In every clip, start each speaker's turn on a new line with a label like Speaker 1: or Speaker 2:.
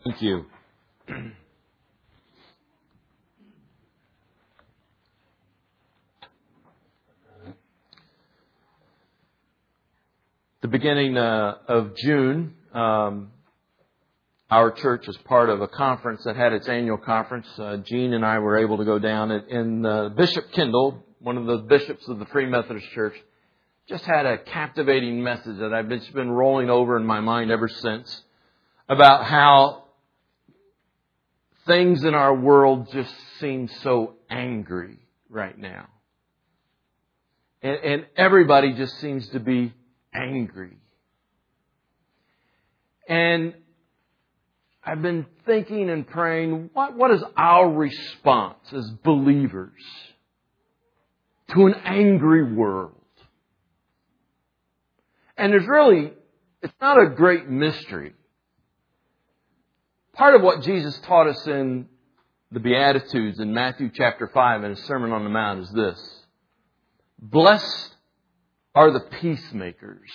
Speaker 1: Thank you. The beginning of June, our church is part of a conference that had its annual conference. Gene and I were able to go down and Bishop Kendall, one of the bishops of the Free Methodist Church, just had a captivating message that I've just been rolling over in my mind ever since about how things in our world just seem so angry right now. And everybody just seems to be angry. And I've been thinking and praying, what is our response as believers to an angry world? And it's not a great mystery. Part of what Jesus taught us in the Beatitudes in Matthew chapter 5 in His Sermon on the Mount is this: blessed are the peacemakers,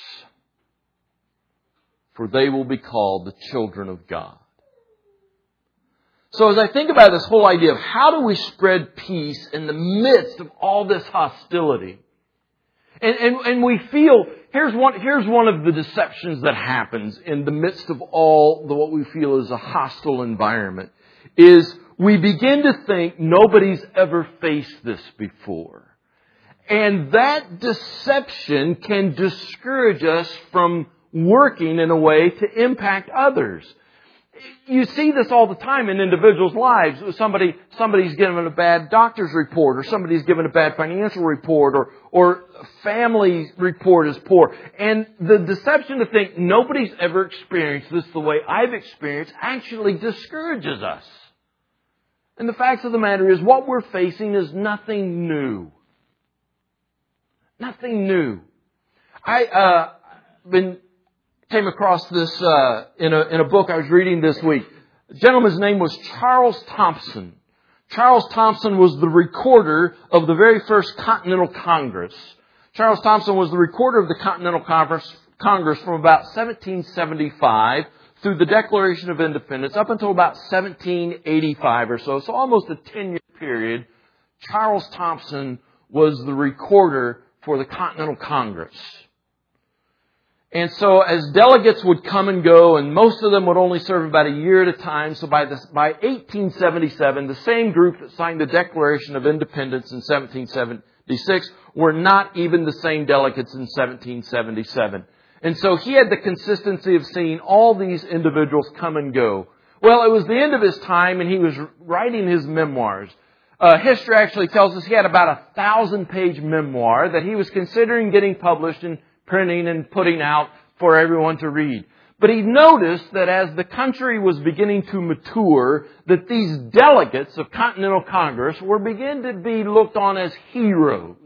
Speaker 1: for they will be called the children of God. So as I think about this whole idea of how do we spread peace in the midst of all this hostility, and we feel, here's one of the deceptions that happens in the midst of all what we feel is a hostile environment, is we begin to think nobody's ever faced this before. And that deception can discourage us from working in a way to impact others. You see this all the time in individuals' lives. Somebody's given a bad doctor's report, or somebody's given a bad financial report, or family report is poor. And the deception to think nobody's ever experienced this the way I've experienced actually discourages us. And the facts of the matter is what we're facing is nothing new. Nothing new. I came across this in a book I was reading this week. The gentleman's name was Charles Thompson. Charles Thompson was the recorder of the very first Continental Congress. Charles Thompson was the recorder of the Continental Congress from about 1775 through the Declaration of Independence up until about 1785 or so. So almost a 10-year period. Charles Thompson was the recorder for the Continental Congress. And so as delegates would come and go, and most of them would only serve about a year at a time, so by 1877, the same group that signed the Declaration of Independence in 1776 were not even the same delegates in 1777. And so he had the consistency of seeing all these individuals come and go. Well, it was the end of his time, and he was writing his memoirs. History actually tells us he had about 1,000-page memoir that he was considering getting published and printing and putting out for everyone to read. But he noticed that as the country was beginning to mature, that these delegates of Continental Congress were beginning to be looked on as heroes.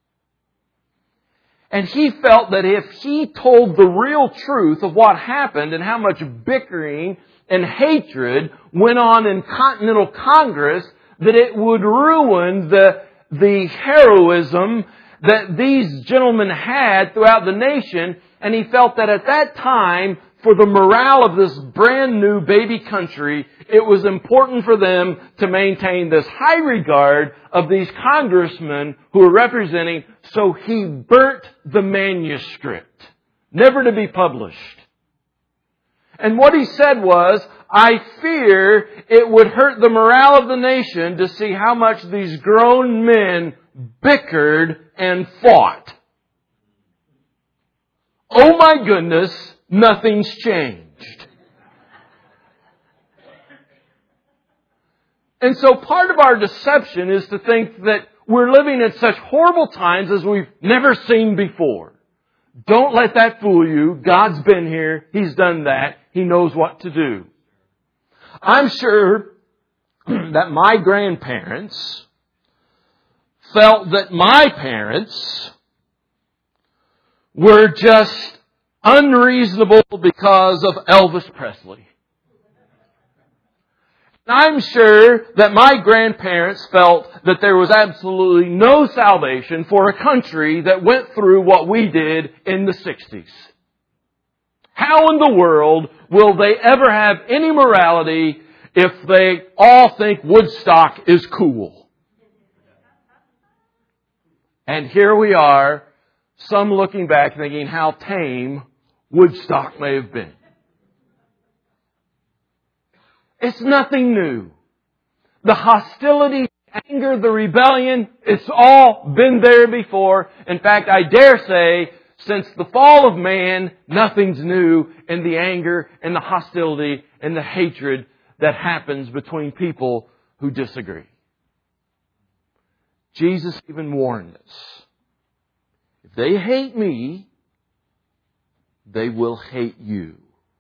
Speaker 1: And he felt that if he told the real truth of what happened and how much bickering and hatred went on in Continental Congress, that it would ruin the heroism that these gentlemen had throughout the nation. And he felt that at that time, for the morale of this brand new baby country, it was important for them to maintain this high regard of these congressmen who were representing. So he burnt the manuscript, never to be published. And what he said was, I fear it would hurt the morale of the nation to see how much these grown men bickered and fought. Oh my goodness, nothing's changed. And so part of our deception is to think that we're living in such horrible times as we've never seen before. Don't let that fool you. God's been here. He's done that. He knows what to do. I'm sure that my grandparents felt that my parents were just unreasonable because of Elvis Presley. I'm sure that my grandparents felt that there was absolutely no salvation for a country that went through what we did in the 60s. How in the world will they ever have any morality if they all think Woodstock is cool? And here we are, some looking back thinking how tame Woodstock may have been. It's nothing new. The hostility, anger, the rebellion, it's all been there before. In fact, I dare say, since the fall of man, nothing's new in the anger and the hostility and the hatred that happens between people who disagree. Jesus even warned us. If they hate me, they will hate you.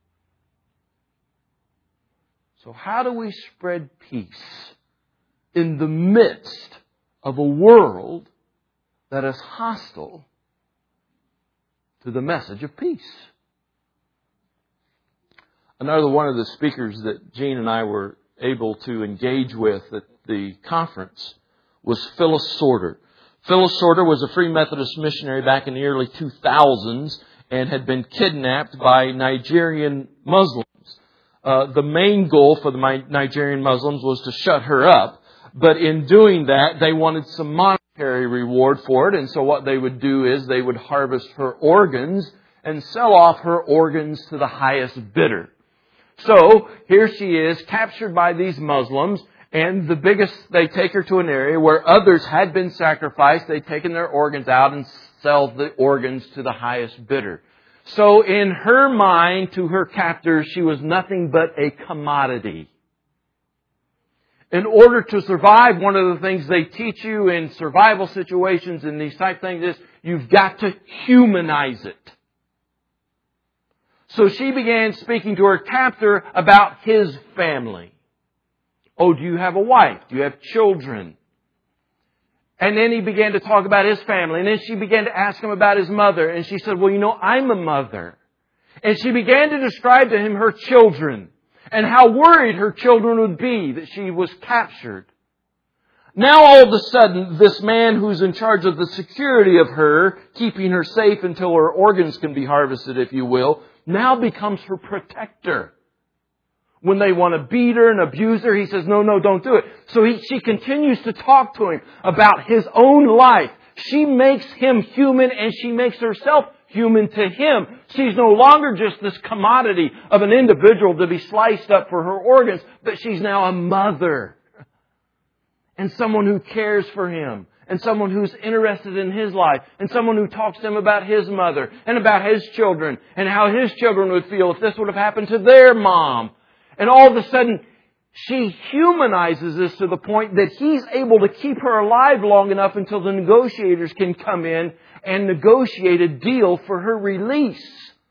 Speaker 1: So how do we spread peace in the midst of a world that is hostile to the message of peace? Another one of the speakers that Gene and I were able to engage with at the conference was Phyllis Sorter. Phyllis Sorter was a Free Methodist missionary back in the early 2000s and had been kidnapped by Nigerian Muslims. The main goal for the Nigerian Muslims was to shut her up. But in doing that, they wanted some monetary reward for it. And so what they would do is they would harvest her organs and sell off her organs to the highest bidder. So here she is, captured by these Muslims. And they take her to an area where others had been sacrificed. They'd taken their organs out and sell the organs to the highest bidder. So in her mind, to her captors, she was nothing but a commodity. In order to survive, one of the things they teach you in survival situations and these type things is you've got to humanize it. So she began speaking to her captor about his family. Oh, do you have a wife? Do you have children? And then he began to talk about his family. And then she began to ask him about his mother. And she said, well, I'm a mother. And she began to describe to him her children and how worried her children would be that she was captured. Now all of a sudden, this man who's in charge of the security of her, keeping her safe until her organs can be harvested, if you will, now becomes her protector. When they want to beat her and abuse her, he says, no, don't do it. So she continues to talk to him about his own life. She makes him human and she makes herself human to him. She's no longer just this commodity of an individual to be sliced up for her organs, but she's now a mother. And someone who cares for him. And someone who's interested in his life. And someone who talks to him about his mother and about his children. And how his children would feel if this would have happened to their mom. And all of a sudden, she humanizes this to the point that he's able to keep her alive long enough until the negotiators can come in and negotiate a deal for her release.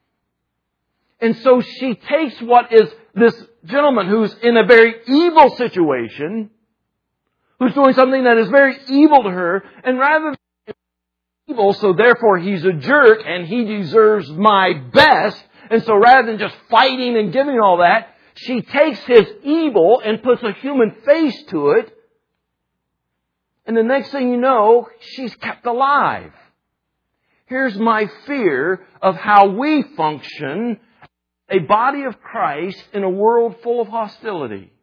Speaker 1: And so she takes what is this gentleman who's in a very evil situation, who's doing something that is very evil to her, and rather than evil, so therefore he's a jerk and he deserves my best, and so rather than just fighting and giving all that, she takes his evil and puts a human face to it. And the next thing you know, she's kept alive. Here's my fear of how we function, a body of Christ in a world full of hostility.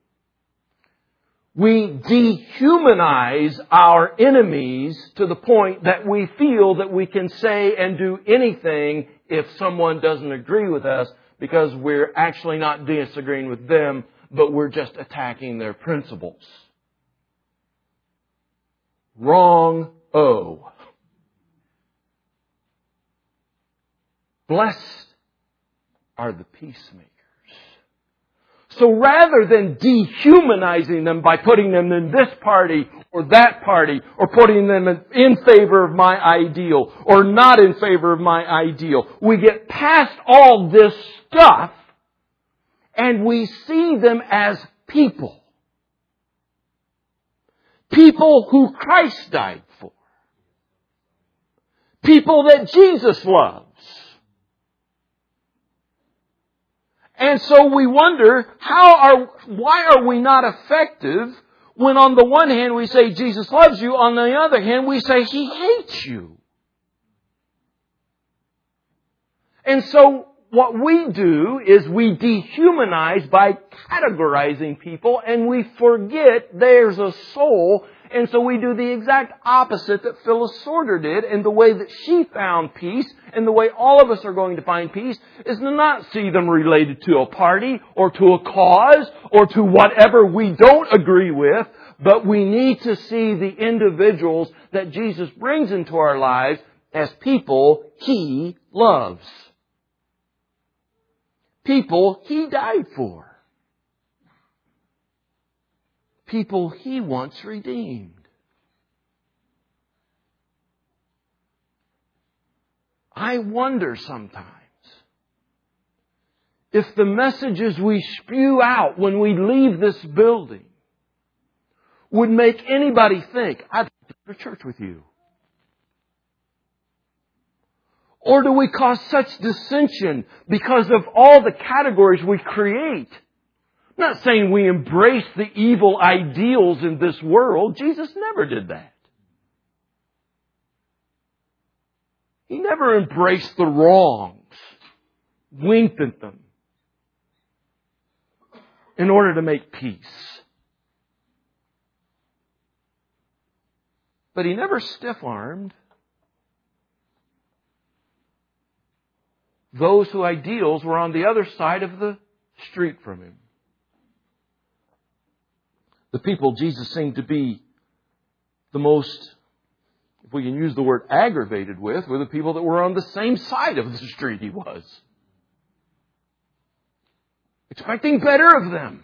Speaker 1: We dehumanize our enemies to the point that we feel that we can say and do anything if someone doesn't agree with us, because we're actually not disagreeing with them, but we're just attacking their principles. Wrong-o. Blessed are the peacemakers. So rather than dehumanizing them by putting them in this party or that party, or putting them in favor of my ideal or not in favor of my ideal, we get past all this stuff and we see them as people. People who Christ died for. People that Jesus loves. And so we wonder, why are we not effective when on the one hand we say Jesus loves you, on the other hand we say He hates you? And so what we do is we dehumanize by categorizing people, and we forget there's a soul. And so we do the exact opposite that Phyllis Sorter did, and the way that she found peace, and the way all of us are going to find peace, is to not see them related to a party, or to a cause, or to whatever we don't agree with, but we need to see the individuals that Jesus brings into our lives as people He loves. People He died for. People He wants redeemed. I wonder sometimes if the messages we spew out when we leave this building would make anybody think, I'd like to go to church with you. Or do we cause such dissension because of all the categories we create? I'm not saying we embrace the evil ideals in this world. Jesus never did that. He never embraced the wrongs, winked at them in order to make peace. But He never stiff-armed those whose ideals were on the other side of the street from Him. The people Jesus seemed to be the most, if we can use the word aggravated with, were the people that were on the same side of the street He was. Expecting better of them.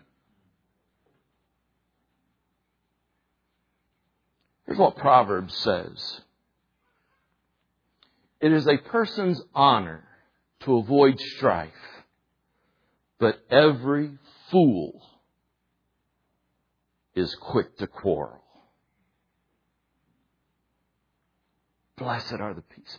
Speaker 1: Here's what Proverbs says. It is a person's honor to avoid strife, but every fool is quick to quarrel. Blessed are the peacemakers.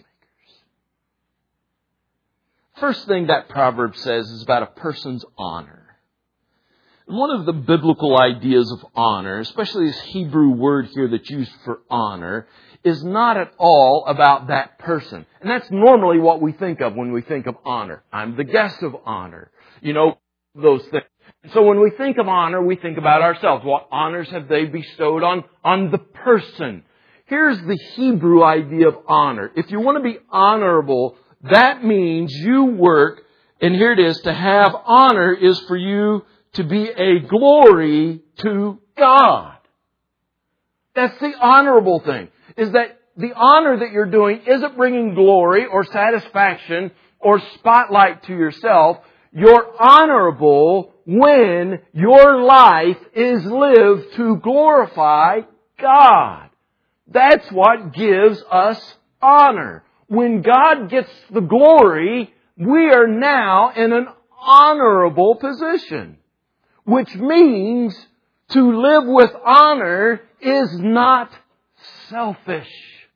Speaker 1: First thing that proverb says is about a person's honor. And one of the biblical ideas of honor, especially this Hebrew word here that's used for honor, is not at all about that person. And that's normally what we think of when we think of honor. I'm the guest of honor. You know, those things. So when we think of honor, we think about ourselves. What honors have they bestowed on the person? Here's the Hebrew idea of honor. If you want to be honorable, that means you work, and here it is, to have honor is for you to be a glory to God. That's the honorable thing. Is that the honor that you're doing isn't bringing glory or satisfaction or spotlight to yourself. You're honorable when your life is lived to glorify God. That's what gives us honor. When God gets the glory, we are now in an honorable position. Which means to live with honor is not selfish.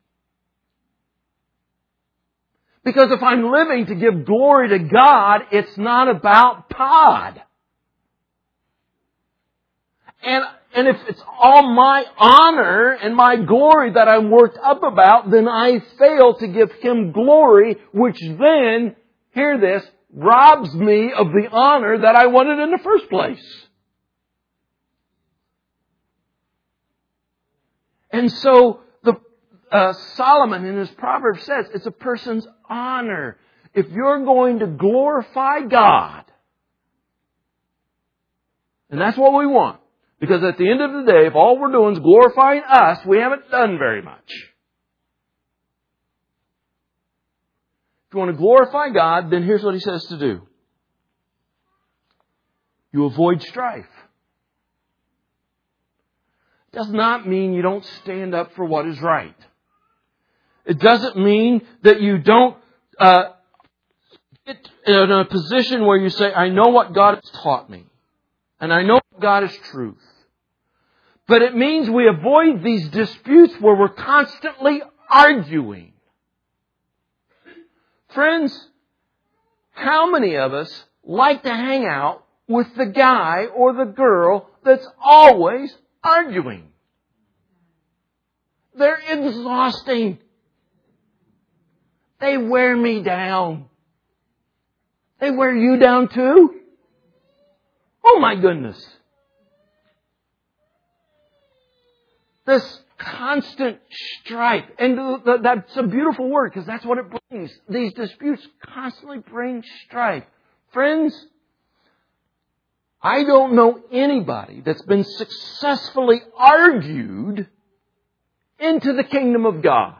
Speaker 1: Because if I'm living to give glory to God, it's not about Todd. And if it's all my honor and my glory that I'm worked up about, then I fail to give Him glory, which then, hear this, robs me of the honor that I wanted in the first place. And so Solomon in his Proverbs says it's a person's honor. If you're going to glorify God, and that's what we want, because at the end of the day, if all we're doing is glorifying us, we haven't done very much. If you want to glorify God, then here's what He says to do. You avoid strife. It does not mean you don't stand up for what is right. It doesn't mean that you don't get in a position where you say, I know what God has taught me. And I know God is truth. But it means we avoid these disputes where we're constantly arguing. Friends, how many of us like to hang out with the guy or the girl that's always arguing? They're exhausting. They wear me down. They wear you down too. Oh my goodness. This constant strife. And that's a beautiful word because that's what it brings. These disputes constantly bring strife. Friends, I don't know anybody that's been successfully argued into the kingdom of God.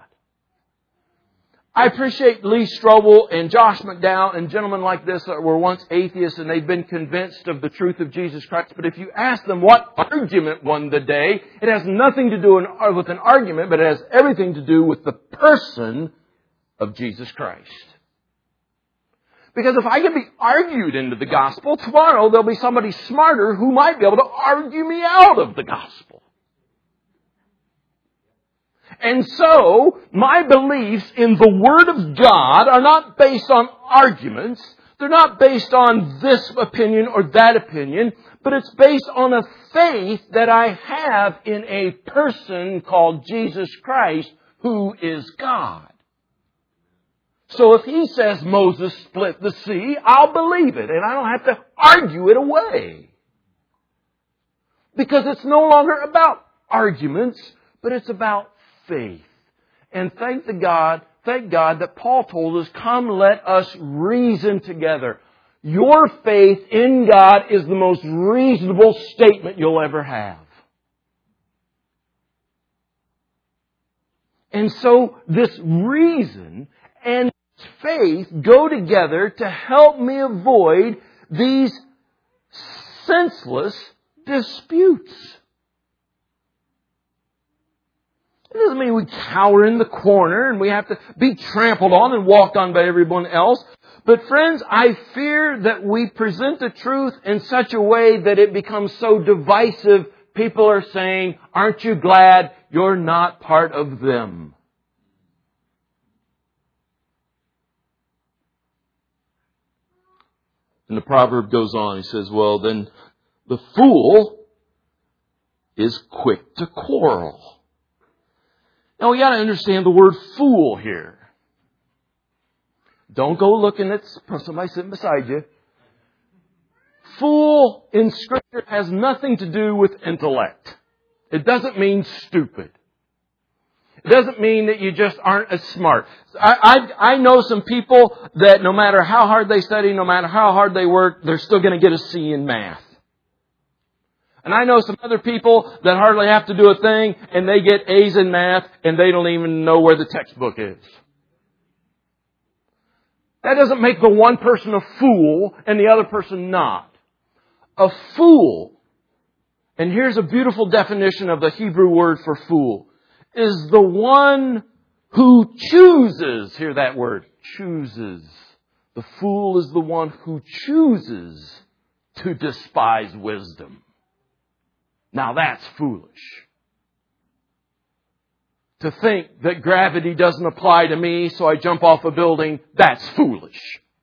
Speaker 1: I appreciate Lee Strobel and Josh McDowell and gentlemen like this that were once atheists and they've been convinced of the truth of Jesus Christ. But if you ask them what argument won the day, it has nothing to do with an argument, but it has everything to do with the person of Jesus Christ. Because if I can be argued into the gospel, tomorrow there'll be somebody smarter who might be able to argue me out of the gospel. And so, my beliefs in the Word of God are not based on arguments. They're not based on this opinion or that opinion. But it's based on a faith that I have in a person called Jesus Christ, who is God. So if He says Moses split the sea, I'll believe it. And I don't have to argue it away. Because it's no longer about arguments, but it's about faith. And thank God that Paul told us, come let us reason together. Your faith in God is the most reasonable statement you'll ever have. And so this reason and faith go together to help me avoid these senseless disputes. It doesn't mean we cower in the corner and we have to be trampled on and walked on by everyone else. But friends, I fear that we present the truth in such a way that it becomes so divisive. People are saying, aren't you glad you're not part of them? And the proverb goes on. He says, well, then the fool is quick to quarrel. Now, we got to understand the word fool here. Don't go looking at somebody sitting beside you. Fool in Scripture has nothing to do with intellect. It doesn't mean stupid. It doesn't mean that you just aren't as smart. I know some people that no matter how hard they study, no matter how hard they work, they're still going to get a C in math. And I know some other people that hardly have to do a thing and they get A's in math and they don't even know where the textbook is. That doesn't make the one person a fool and the other person not. A fool, and here's a beautiful definition of the Hebrew word for fool, is the one who chooses, hear that word, chooses. The fool is the one who chooses to despise wisdom. Now that's foolish. To think that gravity doesn't apply to me, so I jump off a building, that's foolish.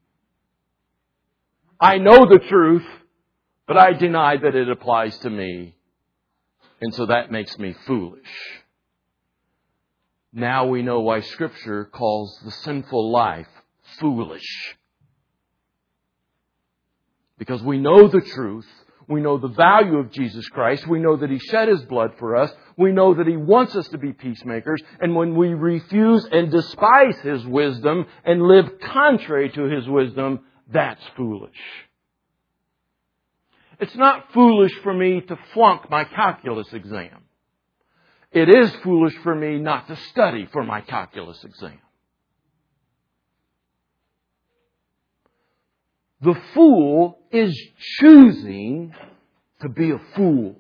Speaker 1: I know the truth, but I deny that it applies to me. And so that makes me foolish. Now we know why Scripture calls the sinful life foolish. Because we know the truth. We know the value of Jesus Christ. We know that He shed His blood for us. We know that He wants us to be peacemakers. And when we refuse and despise His wisdom and live contrary to His wisdom, that's foolish. It's not foolish for me to flunk my calculus exam. It is foolish for me not to study for my calculus exam. The fool is choosing to be a fool.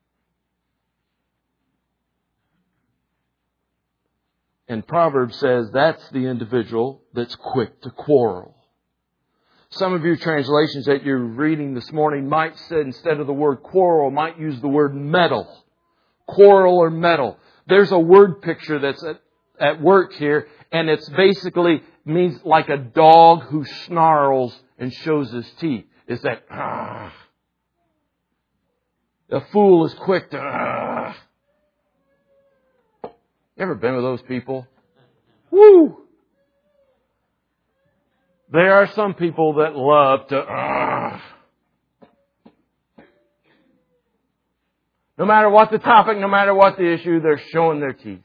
Speaker 1: And Proverbs says that's the individual that's quick to quarrel. Some of your translations that you're reading this morning might say, instead of the word quarrel, might use the word meddle. Quarrel or meddle. There's a word picture that's at work here, and it's basically means like a dog who snarls and shows his teeth. It's that, The fool is quick to, You ever been with those people? Woo! There are some people that love to... No matter what the topic, no matter what the issue, they're showing their teeth.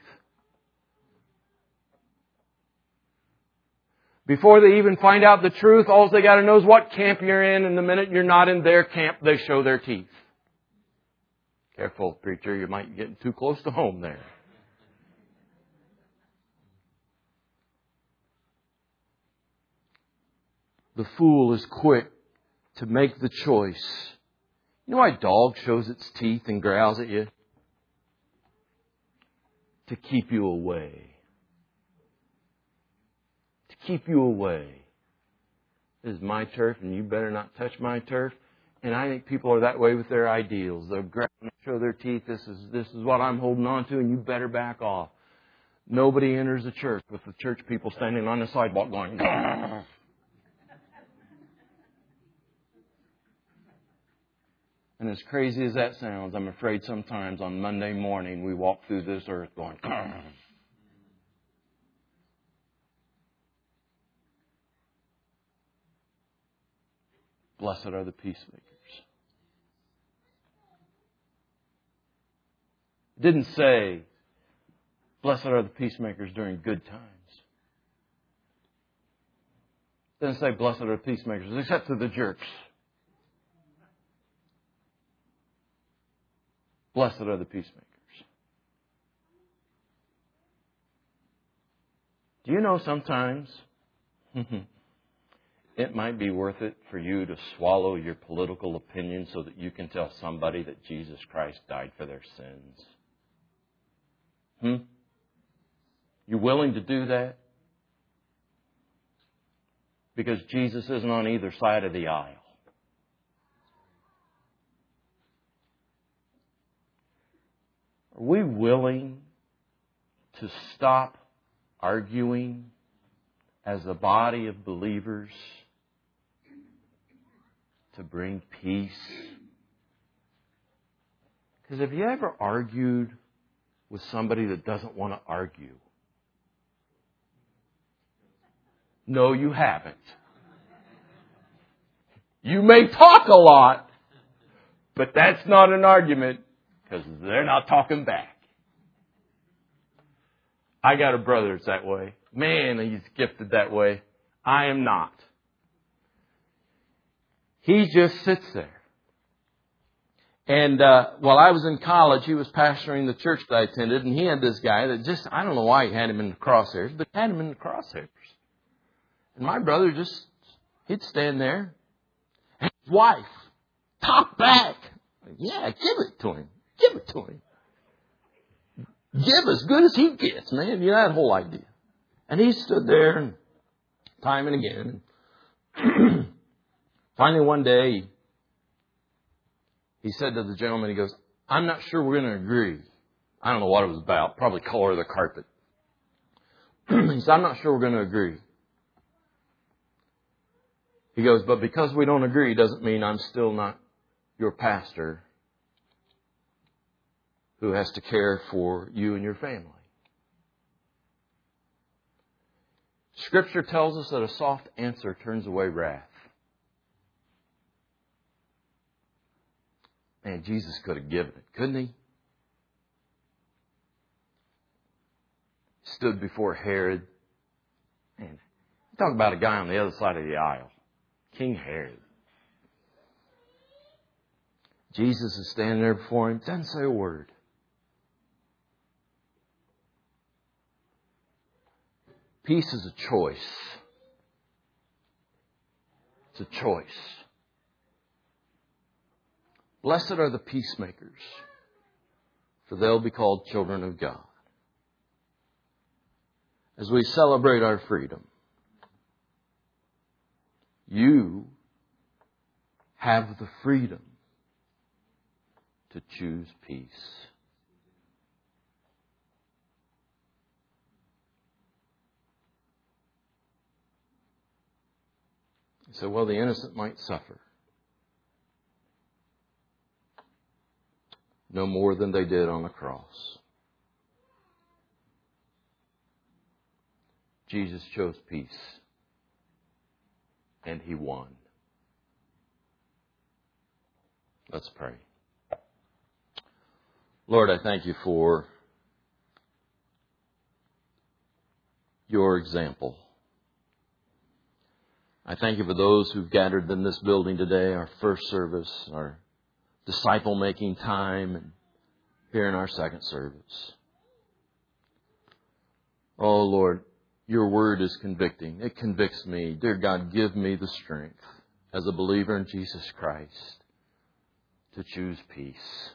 Speaker 1: Before they even find out the truth, all they got to know is what camp you're in, and the minute you're not in their camp, they show their teeth. Careful, preacher, you might be getting too close to home there. The fool is quick to make the choice. You know why a dog shows its teeth and growls at you? To keep you away. To keep you away. This is my turf and you better not touch my turf. And I think people are that way with their ideals. They'll growl and show their teeth. This is what I'm holding on to and you better back off. Nobody enters the church with the church people standing on the sidewalk going, Grr. And as crazy as that sounds, I'm afraid sometimes on Monday morning we walk through this earth going, Grr. Blessed are the peacemakers. It didn't say, blessed are the peacemakers during good times. It didn't say, blessed are the peacemakers, except to the jerks. Blessed are the peacemakers. Do you know sometimes it might be worth it for you to swallow your political opinion so that you can tell somebody that Jesus Christ died for their sins? You willing to do that? Because Jesus isn't on either side of the aisle. Are we willing to stop arguing as a body of believers to bring peace? Because have you ever argued with somebody that doesn't want to argue? No, you haven't. You may talk a lot, but that's not an argument because they're not talking back. I got a brother that's that way. Man, he's gifted that way. I am not. He just sits there. And while I was in college, he was pastoring the church that I attended, and he had this guy that just, I don't know why he had him in the crosshairs, but had him in the crosshairs. And my brother just, he'd stand there. And his wife, talk back. Yeah, give it to him. Give it to him. Give as good as he gets, man. You know that whole idea. And he stood there and time and again. Finally one day, he said to the gentleman, he goes, I'm not sure we're going to agree. I don't know what it was about. Probably color of the carpet. He said, I'm not sure we're going to agree. He goes, but because we don't agree doesn't mean I'm still not your pastor who has to care for you and your family. Scripture tells us that a soft answer turns away wrath. Man, Jesus could have given it, couldn't he? Stood before Herod. Man, talk about a guy on the other side of the aisle. King Herod. Jesus is standing there before him, doesn't say a word. Peace is a choice. It's a choice. Blessed are the peacemakers, for they'll be called children of God. As we celebrate our freedom, you have the freedom to choose peace. So, well, the innocent might suffer no more than they did on the cross. Jesus chose peace. and He won. Let's pray. Lord, I thank You for Your example. I thank You for those who've gathered in this building today, our first service, our disciple-making time, and here in our second service. Oh, Lord, Your Word is convicting. It convicts me. Dear God, give me the strength as a believer in Jesus Christ to choose peace.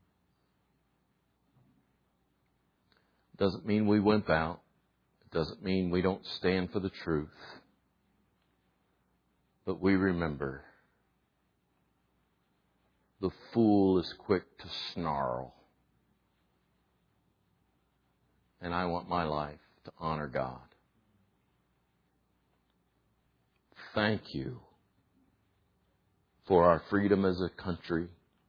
Speaker 1: It doesn't mean we wimp out. It doesn't mean we don't stand for the truth. But we remember the fool is quick to snarl. And I want my life to honor God. Thank You for our freedom as a country.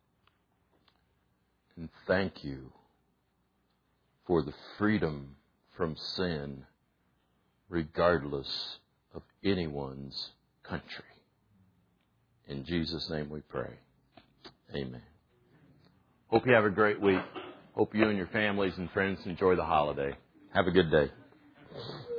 Speaker 1: And thank You for the freedom from sin, regardless of anyone's country. In Jesus' name we pray. Amen. Hope you have a great week. Hope you and your families and friends enjoy the holiday. Have a good day.